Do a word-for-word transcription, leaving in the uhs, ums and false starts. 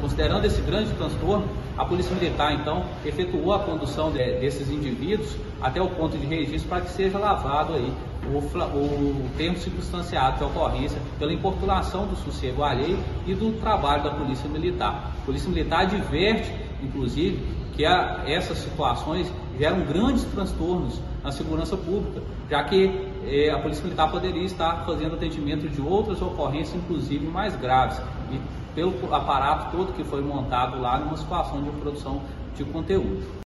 Considerando esse grande transtorno, a Polícia Militar, então, efetuou a condução de, desses indivíduos até o ponto de registro para que seja lavado aí o, o termo circunstanciado de ocorrência pela importunação do sossego alheio e do trabalho da Polícia Militar. A Polícia Militar adverte, inclusive, que a, essas situações geram grandes transtornos na segurança pública, já que eh, a Polícia Militar poderia estar fazendo atendimento de outras ocorrências, inclusive mais graves, e pelo aparato todo que foi montado lá numa situação de produção de conteúdo.